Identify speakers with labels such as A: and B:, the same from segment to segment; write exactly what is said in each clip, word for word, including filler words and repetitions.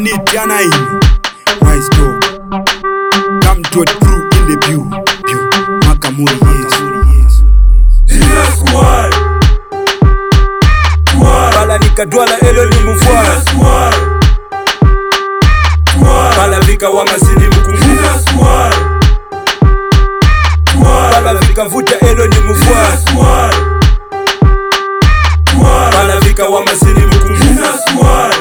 A: hit yana in Wise dog Come to it crew in the view View Makamuri yes
B: Jesus why Why
C: Bala nikadwala elo ni mufwa
B: Why Why
C: Bala vika wamasini mkungu
B: Jesus why Why
C: Bala vika vuta elo ni mufwa
B: Why Why
C: Bala vika wamasini mkungu
B: Jesus why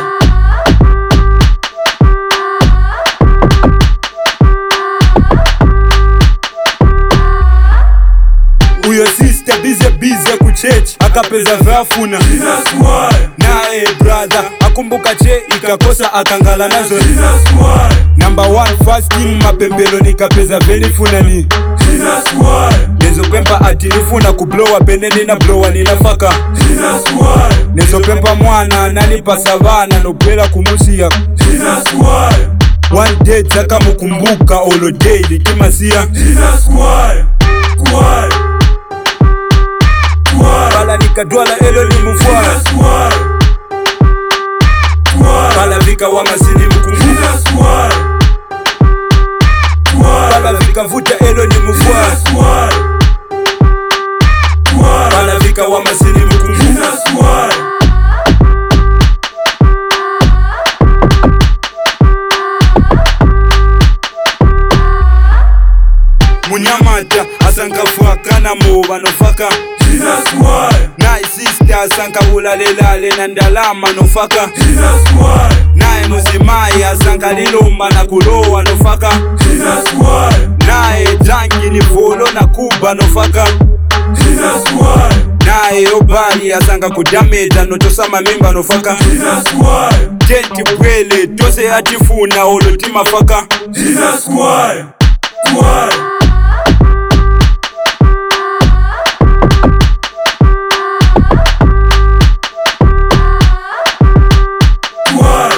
A: Uyo sister bize bize kuchechi akapeza vyafuna
B: Jesus why
A: Nae brother akumbuka che ikakosa akangala nazo
B: Jesus why
A: Number one fasting mapembelo nikapeza benifuna ni
B: Jesus why
A: Nezo pempa ati nifuna kublowa beneni na blowa ninafaka
B: Jesus why
A: Nezo pempa mwana nani pasavana nopela kumusia
B: Jesus why
A: One day zaka mukumbuka olo day likimasia
B: Jesus why Why Why
C: Bala nikadwala elo ni mufwa
B: Jesus why Why
C: Bala vika wamasini mkungu
B: Jesus why Why
C: Bala vika vuta elo ni mufwa
B: Why Why
C: Bala vika wamasini mkungu
B: Jesus why
A: Munyamata asankafuaka na muba nofaka
B: Jesus why
A: Nae sister asanka ulalelale na ndalama nofaka
B: Jesus why
A: Nae muzimai asanka liluma na kulowa nofaka
B: Jesus why
A: Nae janki ni volo na kuba nofaka
B: Jesus why
A: Nae obali asanka kudameja notosama mimba nofaka
B: Jesus why
A: Jenti bwele tose atifuna olotima faka
B: Jesus why Why Why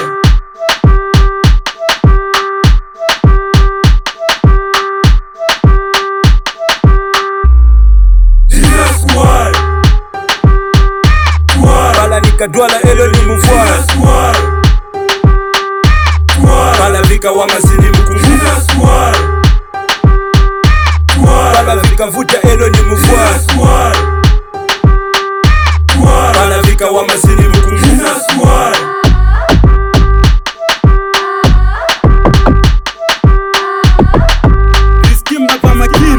B: Jesus why Why
C: Bala nikadwala elo ni mufwa
B: Jesus why Why
C: Bala vika wamasini mkungu
B: Jesus why Why
C: Bala vika vuta elo ni mufwa
B: Why Why
C: Bala vika wamasini mkungu
B: Jesus why
A: Iskimba pa makini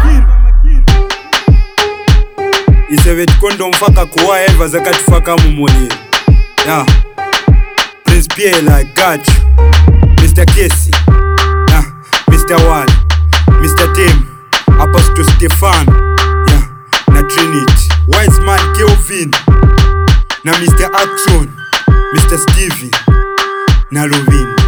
A: Iseve tikondo mfaka kuwa eva zakati faka mumuli Yeah Prince Pierre I got you Mister Casey Yeah Mister Wall Mister Tim Apostle Stefan Yeah Na Trinity Wise Man Kelvin Na Mister Action Mister Stevie Na Lovin